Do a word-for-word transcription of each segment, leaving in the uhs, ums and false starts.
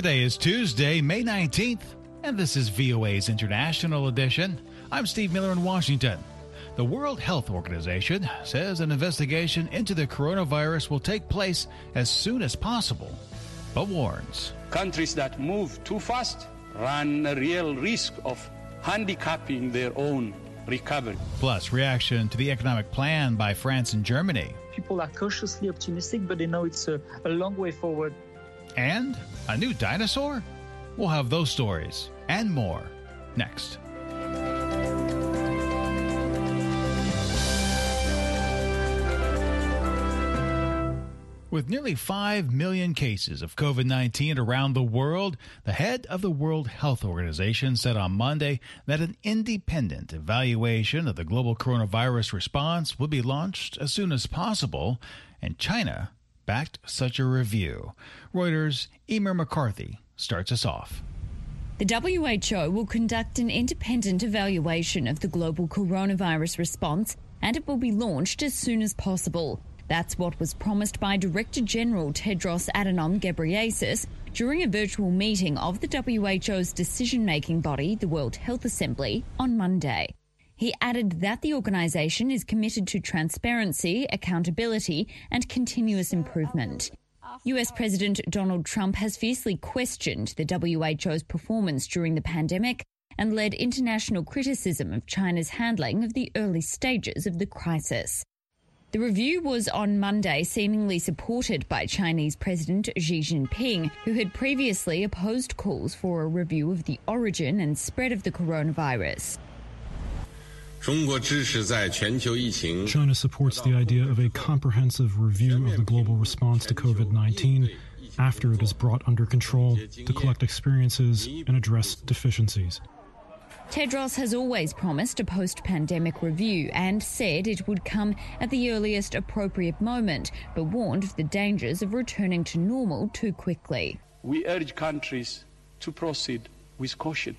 Today is Tuesday, May nineteenth, and this is V O A's International Edition. I'm Steve Miller in Washington. The World Health Organization says an investigation into the coronavirus will take place as soon as possible, but warns. Countries that move too fast run a real risk of handicapping their own recovery. Plus, reaction to the economic plan by France and Germany. People are cautiously optimistic, but they know it's a, a long way forward. And a new dinosaur? We'll have those stories and more next. With nearly five million cases of COVID nineteen around the world, the head of the World Health Organization said on Monday that an independent evaluation of the global coronavirus response would be launched as soon as possible, and China backed such a review. Reuters' Emer McCarthy starts us off. The W H O will conduct an independent evaluation of the global coronavirus response, and it will be launched as soon as possible. That's what was promised by Director General Tedros Adhanom Ghebreyesus during a virtual meeting of the W H O's decision-making body, the World Health Assembly, on Monday. He added that the organisation is committed to transparency, accountability and continuous improvement. U S President Donald Trump has fiercely questioned the W H O's performance during the pandemic and led international criticism of China's handling of the early stages of the crisis. The review was on Monday seemingly supported by Chinese President Xi Jinping, who had previously opposed calls for a review of the origin and spread of the coronavirus. China supports the idea of a comprehensive review of the global response to COVID nineteen after it is brought under control to collect experiences and address deficiencies. Tedros has always promised a post-pandemic review and said it would come at the earliest appropriate moment, but warned of the dangers of returning to normal too quickly. We urge countries to proceed with caution.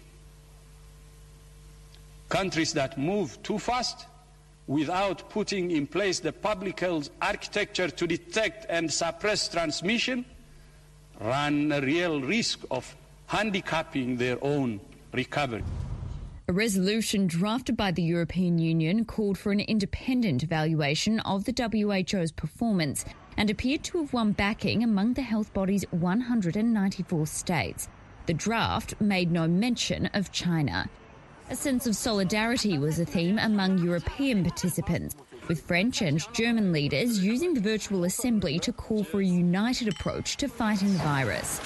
Countries that move too fast without putting in place the public health architecture to detect and suppress transmission run a real risk of handicapping their own recovery. A resolution drafted by the European Union called for an independent evaluation of the W H O's performance and appeared to have won backing among the health body's one hundred ninety-four states. The draft made no mention of China. A sense of solidarity was a theme among European participants, with French and German leaders using the virtual assembly to call for a united approach to fighting the virus.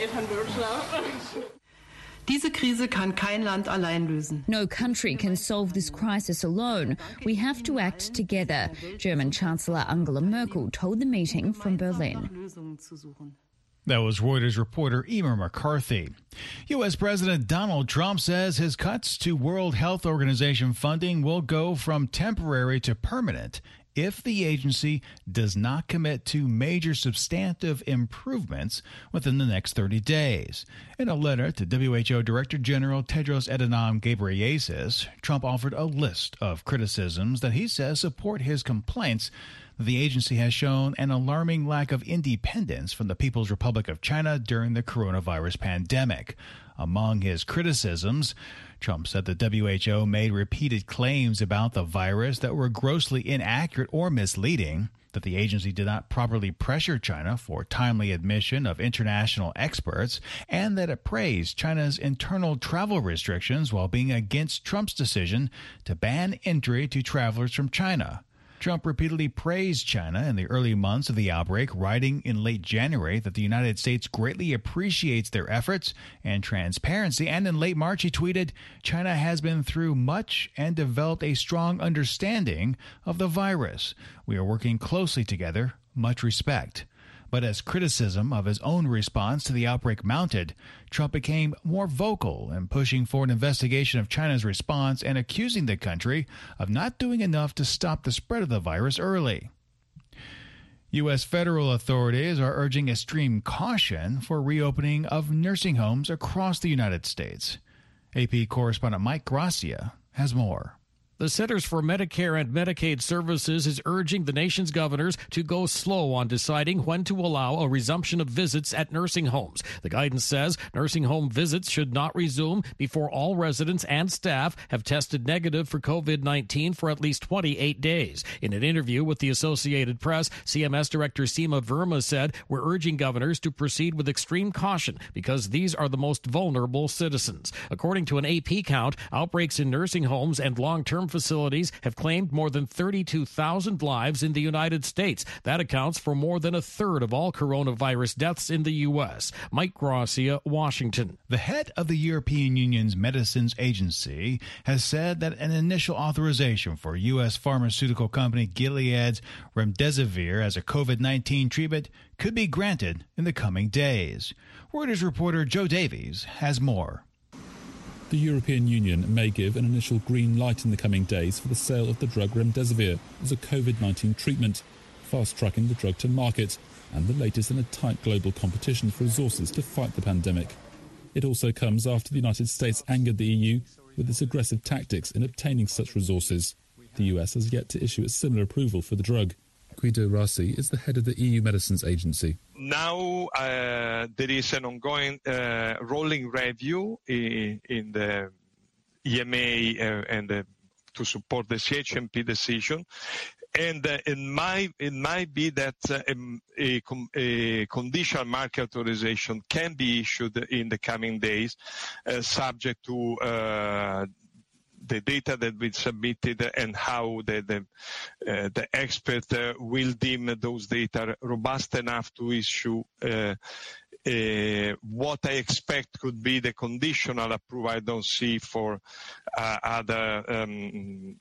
Diese Krise kann kein Land allein lösen. No country can solve this crisis alone. We have to act together, German Chancellor Angela Merkel told the meeting from Berlin. That was Reuters reporter Emer McCarthy. U S. President Donald Trump says his cuts to World Health Organization funding will go from temporary to permanent if the agency does not commit to major substantive improvements within the next thirty days. In a letter to W H O Director General Tedros Adhanom Ghebreyesus, Trump offered a list of criticisms that he says support his complaints that the agency has shown an alarming lack of independence from the People's Republic of China during the coronavirus pandemic. Among his criticisms, Trump said the W H O made repeated claims about the virus that were grossly inaccurate or misleading, that the agency did not properly pressure China for timely admission of international experts, and that it praised China's internal travel restrictions while being against Trump's decision to ban entry to travelers from China. Trump repeatedly praised China in the early months of the outbreak, writing in late January that the United States greatly appreciates their efforts and transparency. And in late March, he tweeted, "China has been through much and developed a strong understanding of the virus. We are working closely together. Much respect." But as criticism of his own response to the outbreak mounted, Trump became more vocal in pushing for an investigation of China's response and accusing the country of not doing enough to stop the spread of the virus early. U S federal authorities are urging extreme caution for reopening of nursing homes across the United States. A P correspondent Mike Gracia has more. The Centers for Medicare and Medicaid Services is urging the nation's governors to go slow on deciding when to allow a resumption of visits at nursing homes. The guidance says nursing home visits should not resume before all residents and staff have tested negative for COVID nineteen for at least twenty-eight days. In an interview with the Associated Press, C M S Director Seema Verma said, "We're urging governors to proceed with extreme caution because these are the most vulnerable citizens." According to an A P count, outbreaks in nursing homes and long-term facilities have claimed more than thirty-two thousand lives in the United States. That accounts for more than a third of all coronavirus deaths in the U S. Mike Gracia, Washington. The head of the European Union's Medicines Agency has said that an initial authorization for U S pharmaceutical company Gilead's remdesivir as a COVID nineteen treatment could be granted in the coming days. Reuters reporter Joe Davies has more. The European Union may give an initial green light in the coming days for the sale of the drug remdesivir as a COVID nineteen treatment, fast-tracking the drug to market and the latest in a tight global competition for resources to fight the pandemic. It also comes after the United States angered the E U with its aggressive tactics in obtaining such resources. The U S has yet to issue a similar approval for the drug. Guido Rossi is the head of the E U Medicines Agency. Now uh, there is an ongoing uh, rolling review in, in the E M A uh, and uh, to support the C H M P decision. And uh, it, might, it might be that uh, a, a conditional market authorization can be issued in the coming days, uh, subject to uh, the data that we submitted and how the the, uh, the expert uh, will deem those data robust enough to issue uh, uh, what I expect could be the conditional approval. I don't see for uh, other um,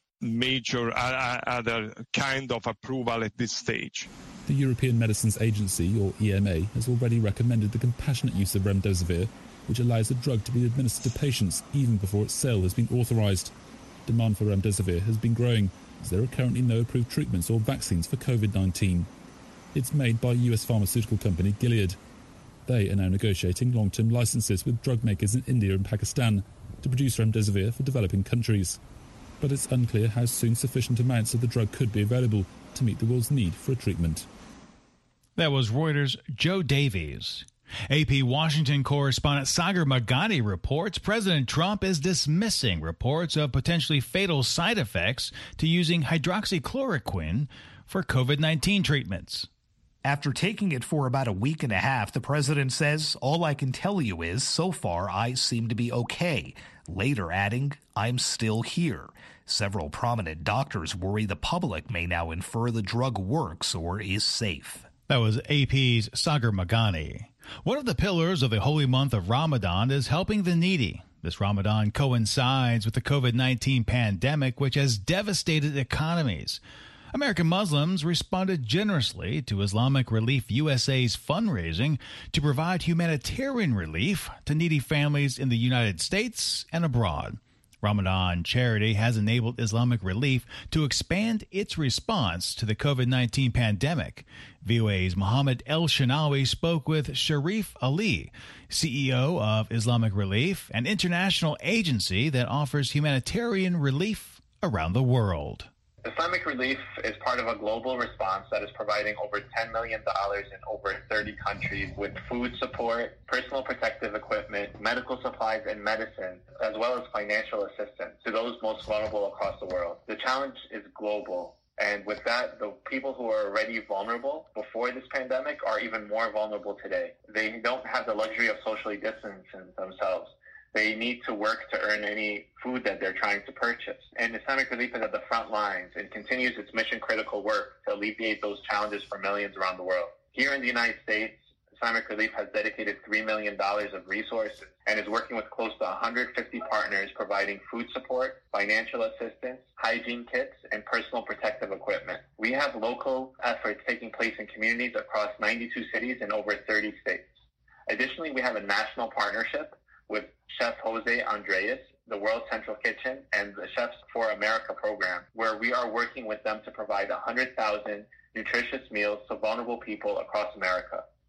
major uh, other kind of approval at this stage. The European Medicines Agency, or E M A, has already recommended the compassionate use of remdesivir, which allows the drug to be administered to patients even before its sale has been authorized. Demand for remdesivir has been growing, as there are currently no approved treatments or vaccines for COVID nineteen. It's made by U S pharmaceutical company Gilead. They are now negotiating long-term licenses with drug makers in India and Pakistan to produce remdesivir for developing countries. But it's unclear how soon sufficient amounts of the drug could be available to meet the world's need for a treatment. That was Reuters' Joe Davies. A P Washington correspondent Sagar Meghani reports President Trump is dismissing reports of potentially fatal side effects to using hydroxychloroquine for COVID nineteen treatments. After taking it for about a week and a half, the president says, "All I can tell you is, so far, I seem to be okay." Later adding, "I'm still here." Several prominent doctors worry the public may now infer the drug works or is safe. That was A P's Sagar Meghani. One of the pillars of the holy month of Ramadan is helping the needy. This Ramadan coincides with the COVID nineteen pandemic, which has devastated economies. American Muslims responded generously to Islamic Relief U S A's fundraising to provide humanitarian relief to needy families in the United States and abroad. Ramadan Charity has enabled Islamic Relief to expand its response to the COVID nineteen pandemic. V O A's Mohammed El-Shanawi spoke with Sharif Ali, C E O of Islamic Relief, an international agency that offers humanitarian relief around the world. Islamic Relief is part of a global response that is providing over ten million dollars in over thirty countries with food support, personal protective equipment, medical supplies, and medicine, as well as financial assistance to those most vulnerable across the world. The challenge is global. And with that, the people who are already vulnerable before this pandemic are even more vulnerable today. They don't have the luxury of socially distancing themselves. They need to work to earn any food that they're trying to purchase. And Islamic Relief is at the front lines and continues its mission-critical work to alleviate those challenges for millions around the world. Here in the United States, Islamic Relief has dedicated three million dollars of resources and is working with close to one hundred fifty partners providing food support, financial assistance, hygiene kits, and personal protective equipment. We have local efforts taking place in communities across ninety-two cities in over thirty states. Additionally, we have a national partnership with Chef Jose Andres, the World Central Kitchen, and the Chefs for America program, where we are working with them to provide one hundred thousand nutritious meals to vulnerable people across America.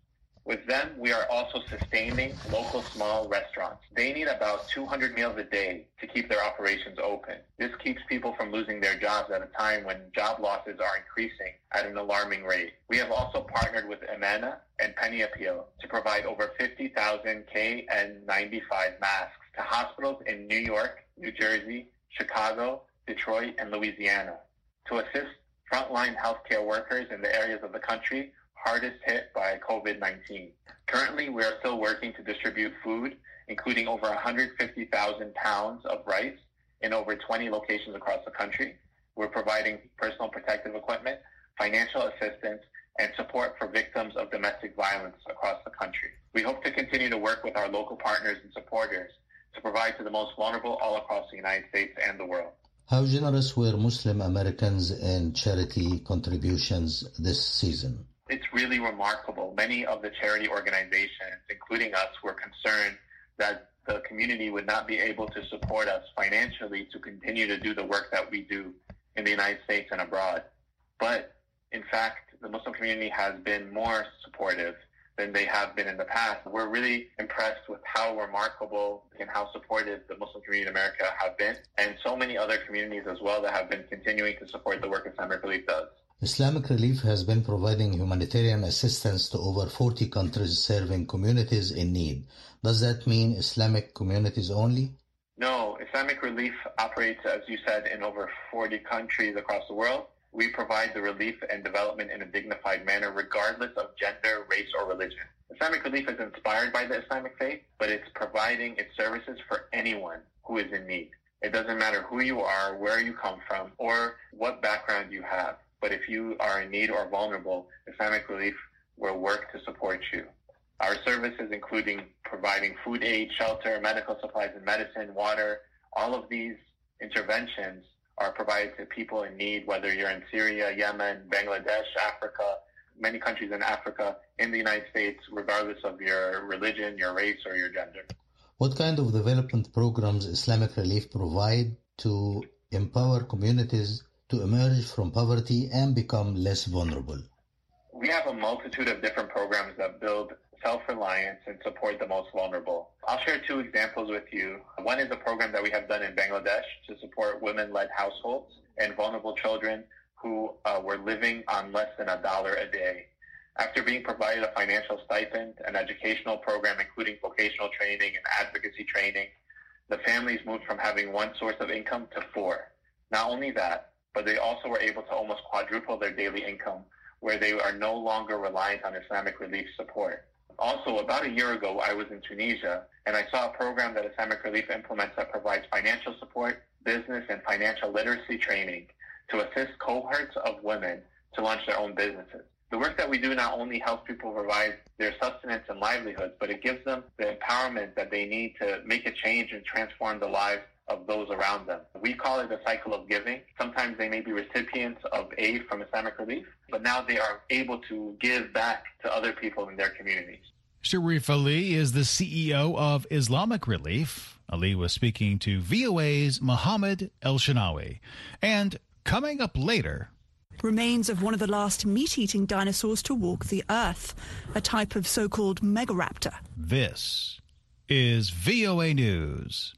With them, we are also sustaining local small restaurants. They need about two hundred meals a day to keep their operations open. This keeps people from losing their jobs at a time when job losses are increasing at an alarming rate. We have also partnered with Amana and Penny Appeal to provide over fifty thousand K N ninety-five masks to hospitals in New York, New Jersey, Chicago, Detroit, and Louisiana to assist frontline healthcare workers in the areas of the country hardest hit by COVID nineteen. Currently, we are still working to distribute food, including over one hundred fifty thousand pounds of rice in over twenty locations across the country. We're providing personal protective equipment, financial assistance, and support for victims of domestic violence across the country. We hope to continue to work with our local partners and supporters to provide to the most vulnerable all across the United States and the world. How generous were Muslim Americans in charity contributions this season? It's really remarkable. Many of the charity organizations, including us, were concerned that the community would not be able to support us financially to continue to do the work that we do in the United States and abroad. But in fact, the Muslim community has been more supportive than they have been in the past. We're really impressed with how remarkable and how supportive the Muslim community in America have been, and so many other communities as well that have been continuing to support the work Islamic Relief does. Islamic Relief has been providing humanitarian assistance to over forty countries serving communities in need. Does that mean Islamic communities only? No, Islamic Relief operates, as you said, in over forty countries across the world. We provide the relief and development in a dignified manner, regardless of gender, race, or religion. Islamic Relief is inspired by the Islamic faith, but it's providing its services for anyone who is in need. It doesn't matter who you are, where you come from, or what background you have. But if you are in need or vulnerable, Islamic Relief will work to support you. Our services, including providing food aid, shelter, medical supplies and medicine, water, all of these interventions are provided to people in need, whether you're in Syria, Yemen, Bangladesh, Africa, many countries in Africa, in the United States, regardless of your religion, your race, or your gender. What kind of development programs Islamic Relief provide to empower communities to emerge from poverty and become less vulnerable? We have a multitude of different programs that build self-reliance and support the most vulnerable. I'll share two examples with you. One is a program that we have done in Bangladesh to support women-led households and vulnerable children who uh, were living on less than a dollar a day. After being provided a financial stipend, an educational program including vocational training and advocacy training, the families moved from having one source of income to four. Not only that, but they also were able to almost quadruple their daily income, where they are no longer reliant on Islamic Relief support. Also, about a year ago, I was in Tunisia, and I saw a program that Islamic Relief implements that provides financial support, business, and financial literacy training to assist cohorts of women to launch their own businesses. The work that we do not only helps people provide their sustenance and livelihoods, but it gives them the empowerment that they need to make a change and transform the lives of those around them. We call it a cycle of giving. Sometimes they may be recipients of aid from Islamic Relief, but now they are able to give back to other people in their communities. Sharif Ali is the C E O of Islamic Relief. Ali was speaking to V O A's Mohammed El-Shanawi. And coming up later, remains of one of the last meat-eating dinosaurs to walk the earth, a type of so-called megaraptor. This is V O A News.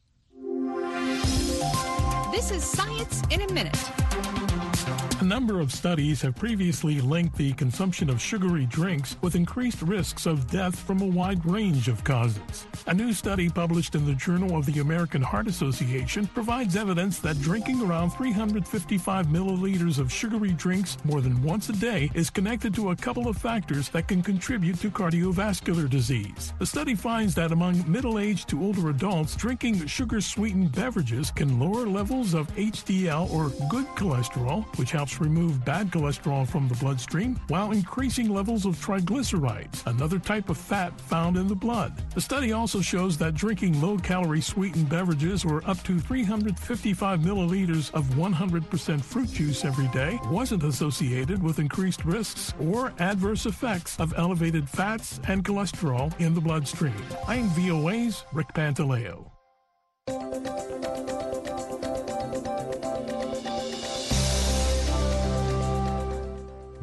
This is Science in a Minute. A number of studies have previously linked the consumption of sugary drinks with increased risks of death from a wide range of causes. A new study published in the Journal of the American Heart Association provides evidence that drinking around three hundred fifty-five milliliters of sugary drinks more than once a day is connected to a couple of factors that can contribute to cardiovascular disease. The study finds that among middle-aged to older adults, drinking sugar-sweetened beverages can lower levels of H D L or good cholesterol, which helps remove bad cholesterol from the bloodstream, while increasing levels of triglycerides, another type of fat found in the blood. The study also shows that drinking low-calorie sweetened beverages or up to three hundred fifty-five milliliters of one hundred percent fruit juice every day wasn't associated with increased risks or adverse effects of elevated fats and cholesterol in the bloodstream. I'm V O A's Rick Pantaleo.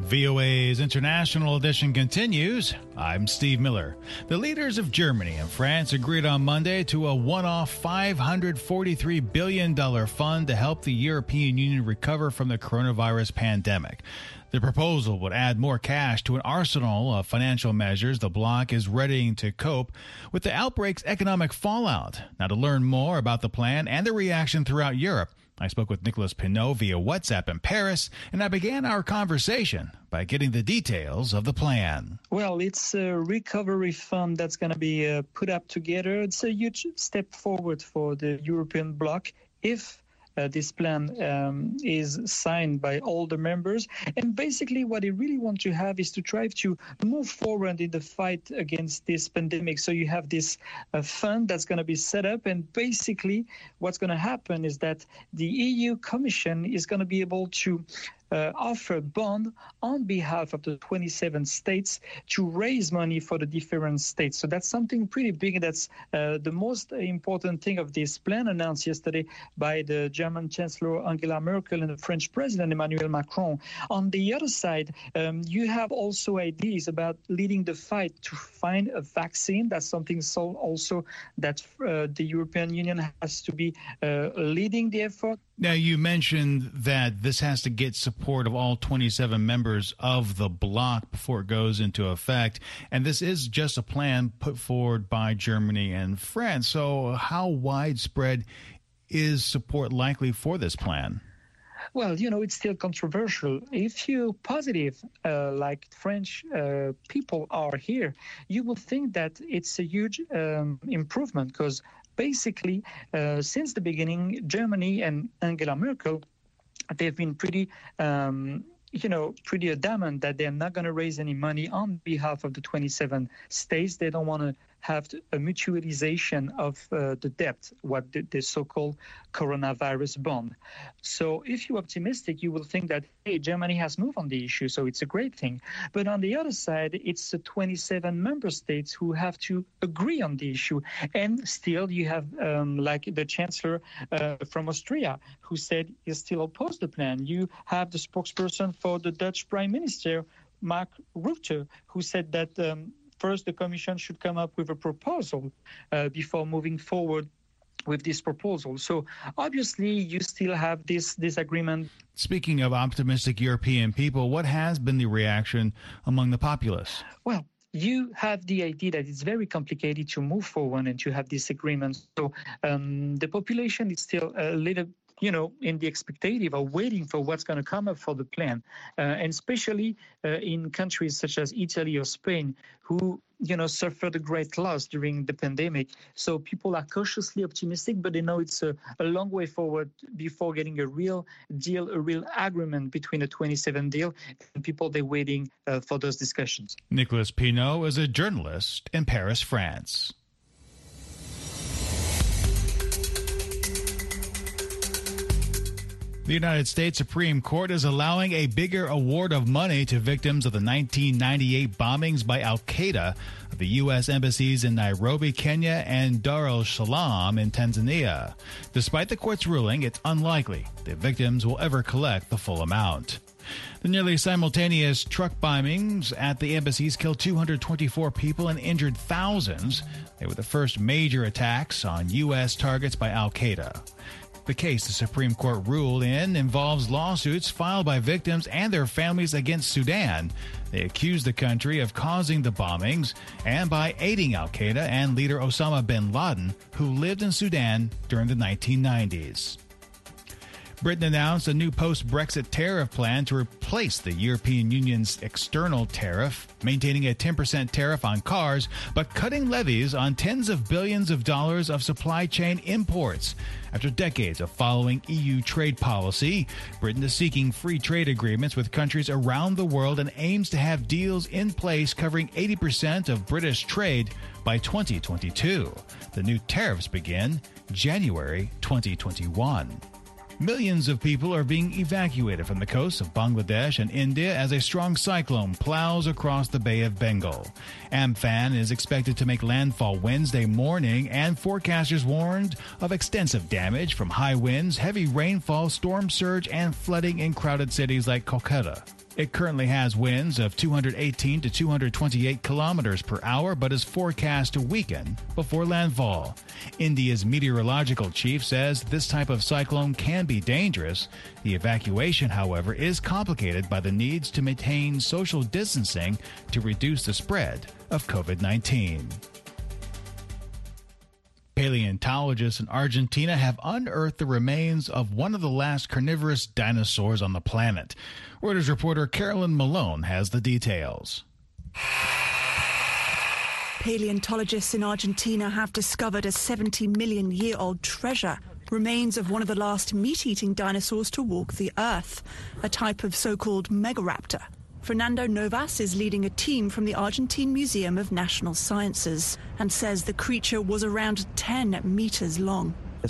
V O A's International Edition continues. I'm Steve Miller. The leaders of Germany and France agreed on Monday to a one-off five hundred forty-three billion dollars fund to help the European Union recover from the coronavirus pandemic. The proposal would add more cash to an arsenal of financial measures the bloc is readying to cope with the outbreak's economic fallout. Now, to learn more about the plan and the reaction throughout Europe, I spoke with Nicolas Pineau via WhatsApp in Paris, and I began our conversation by getting the details of the plan. Well, it's a recovery fund that's going to be uh, put up together. It's a huge step forward for the European bloc if Uh, this plan um, is signed by all the members. And basically what they really want to have is to try to move forward in the fight against this pandemic. So you have this uh, fund that's going to be set up. And basically what's going to happen is that the E U Commission is going to be able to Uh, offer bond on behalf of the twenty-seven states to raise money for the different states. So that's something pretty big. That's uh, the most important thing of this plan announced yesterday by the German Chancellor Angela Merkel and the French President Emmanuel Macron. On the other side, um, you have also ideas about leading the fight to find a vaccine. That's something so also that uh, the European Union has to be uh, leading the effort. Now, you mentioned that this has to get support of all twenty-seven members of the bloc before it goes into effect. And this is just a plan put forward by Germany and France. So how widespread is support likely for this plan? Well, you know, it's still controversial. If you're positive, uh, like French uh, people are here, you will think that it's a huge um, improvement because basically, uh, since the beginning, Germany and Angela Merkel, they've been pretty, um, you know, pretty adamant that they're not going to raise any money on behalf of the twenty-seven states. They don't want to have a mutualization of uh, the debt, what the, the so-called coronavirus bond. So if you're optimistic, you will think that, hey, Germany has moved on the issue, so it's a great thing. But on the other side, it's the twenty-seven member states who have to agree on the issue. And still you have, um, like the Chancellor uh, from Austria, who said he still opposed the plan. You have the spokesperson for the Dutch Prime Minister, Mark Rutte, who said that um, first, the Commission should come up with a proposal uh, before moving forward with this proposal. So obviously, you still have this disagreement. Speaking of optimistic European people, what has been the reaction among the populace? Well, you have the idea that it's very complicated to move forward and to have this agreement. So um, the population is still a little you know, in the expectative of waiting for what's going to come up for the plan. Uh, and especially uh, in countries such as Italy or Spain, who, you know, suffered a great loss during the pandemic. So people are cautiously optimistic, but they know it's a, a long way forward before getting a real deal, a real agreement between the twenty-seven deal. And people, they're waiting uh, for those discussions. Nicolas Pineau is a journalist in Paris, France. The United States Supreme Court is allowing a bigger award of money to victims of the nineteen ninety-eight bombings by al-Qaeda of the U S embassies in Nairobi, Kenya, and Dar es Salaam in Tanzania. Despite the court's ruling, it's unlikely the victims will ever collect the full amount. The nearly simultaneous truck bombings at the embassies killed two hundred twenty-four people and injured thousands. They were the first major attacks on U S targets by al-Qaeda. The case the Supreme Court ruled in involves lawsuits filed by victims and their families against Sudan. They accuse the country of causing the bombings and by aiding al-Qaeda and leader Osama bin Laden, who lived in Sudan during the nineteen nineties. Britain announced a new post-Brexit tariff plan to replace the European Union's external tariff, maintaining a ten percent tariff on cars, but cutting levies on tens of billions of dollars of supply chain imports. After decades of following E U trade policy, Britain is seeking free trade agreements with countries around the world and aims to have deals in place covering eighty percent of British trade by twenty twenty-two. The new tariffs begin January twenty twenty-one. Millions of people are being evacuated from the coasts of Bangladesh and India as a strong cyclone plows across the Bay of Bengal. Amphan is expected to make landfall Wednesday morning, and forecasters warned of extensive damage from high winds, heavy rainfall, storm surge, and flooding in crowded cities like Kolkata. It currently has winds of two hundred eighteen to two hundred twenty-eight kilometers per hour, but is forecast to weaken before landfall. India's meteorological chief says this type of cyclone can be dangerous. The evacuation, however, is complicated by the needs to maintain social distancing to reduce the spread of COVID nineteen. Paleontologists in Argentina have unearthed the remains of one of the last carnivorous dinosaurs on the planet. Reuters reporter Carolyn Malone has the details. Paleontologists in Argentina have discovered a seventy million year old treasure, remains of one of the last meat-eating dinosaurs to walk the Earth, a type of so-called megaraptor. Fernando Novas is leading a team from the Argentine Museum of National Sciences and says the creature was around ten meters long.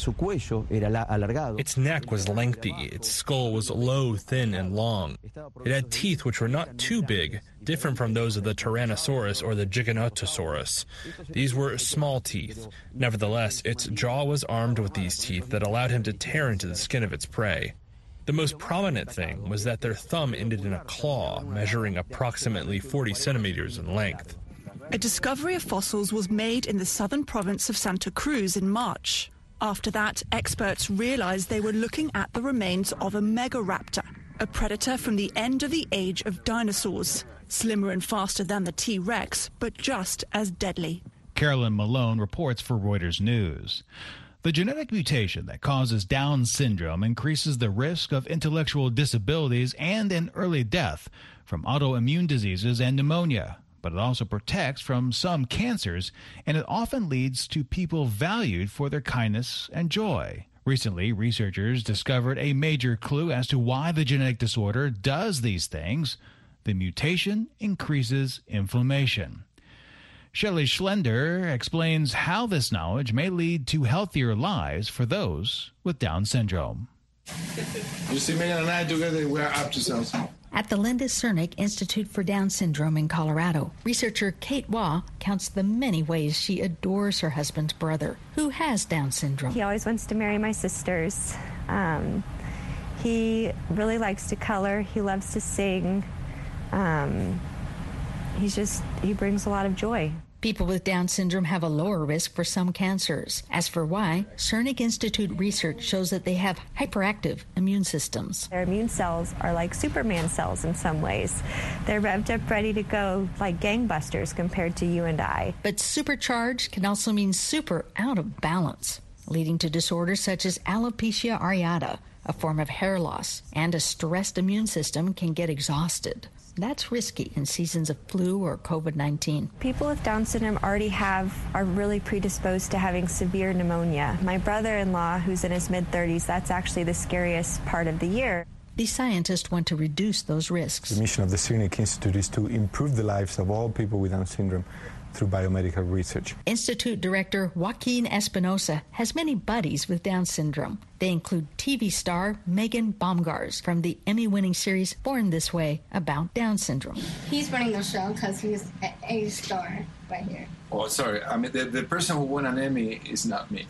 Its neck was lengthy, its skull was low, thin, and long. It had teeth which were not too big, different from those of the Tyrannosaurus or the Giganotosaurus. These were small teeth. Nevertheless, its jaw was armed with these teeth that allowed him to tear into the skin of its prey. The most prominent thing was that their thumb ended in a claw, measuring approximately forty centimeters in length. A discovery of fossils was made in the southern province of Santa Cruz in March. After that, experts realized they were looking at the remains of a megaraptor, a predator from the end of the age of dinosaurs, slimmer and faster than the T-Rex, but just as deadly. Carolyn Malone reports for Reuters News. The genetic mutation that causes Down syndrome increases the risk of intellectual disabilities and an early death from autoimmune diseases and pneumonia. But it also protects from some cancers, and it often leads to people valued for their kindness and joy. Recently, researchers discovered a major clue as to why the genetic disorder does these things. The mutation increases inflammation. Shelley Schlender explains how this knowledge may lead to healthier lives for those with Down syndrome. You see, Megan and I together, we're up to something. At the Linda Cernick Institute for Down Syndrome in Colorado, researcher Kate Waugh counts the many ways she adores her husband's brother, who has Down syndrome. He always wants to marry my sisters. Um, he really likes to color. He loves to sing. Um, he's just, he brings a lot of joy. People with Down syndrome have a lower risk for some cancers. As for why, Cernick Institute research shows that they have hyperactive immune systems. Their immune cells are like Superman cells in some ways. They're revved up, ready to go like gangbusters compared to you and I. But supercharged can also mean super out of balance, leading to disorders such as alopecia areata, a form of hair loss, and a stressed immune system can get exhausted. That's risky in seasons of flu or COVID nineteen. People with Down syndrome already have, are really predisposed to having severe pneumonia. My brother-in-law, who's in his mid-thirties, that's actually the scariest part of the year. The scientists want to reduce those risks. The mission of the Cernick Institute is to improve the lives of all people with Down syndrome through biomedical research. Institute Director Joaquin Espinosa has many buddies with Down syndrome. They include T V star Megan Baumgars from the Emmy-winning series Born This Way about Down syndrome. He's running the show because he's an A star right here. Oh, sorry. I mean, the, the person who won an Emmy is not me.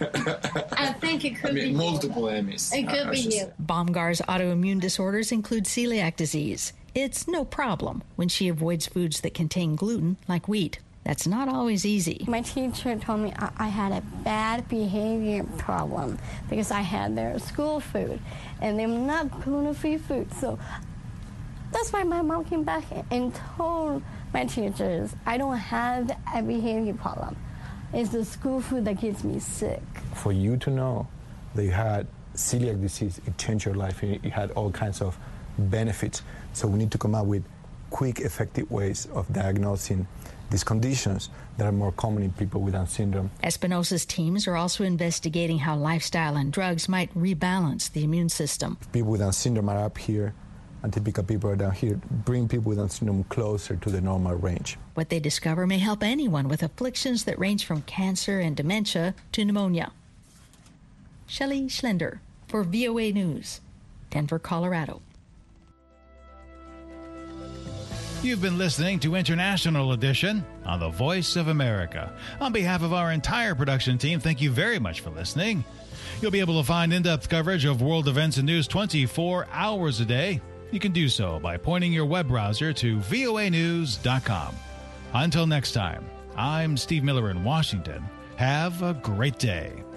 I think it could I mean, be multiple you. Emmys. It could I, I be you. say. Baumgar's autoimmune disorders include celiac disease. It's no problem when she avoids foods that contain gluten, like wheat. That's not always easy. My teacher told me I, I had a bad behavior problem because I had their school food, and they were not gluten-free food. So that's why my mom came back and told my teachers, I don't have a behavior problem. It's the school food that gets me sick. For you to know that you had celiac disease, it changed your life. You had all kinds of benefits. So we need to come up with quick, effective ways of diagnosing these conditions that are more common in people with Down syndrome. Espinosa's teams are also investigating how lifestyle and drugs might rebalance the immune system. People with Down syndrome are up here, and typical people are down here. Bring people with Down syndrome closer to the normal range. What they discover may help anyone with afflictions that range from cancer and dementia to pneumonia. Shelley Schlender for V O A News, Denver, Colorado. You've been listening to International Edition on the Voice of America. On behalf of our entire production team, thank you very much for listening. You'll be able to find in-depth coverage of world events and news twenty-four hours a day. You can do so by pointing your web browser to voa news dot com. Until next time, I'm Steve Miller in Washington. Have a great day.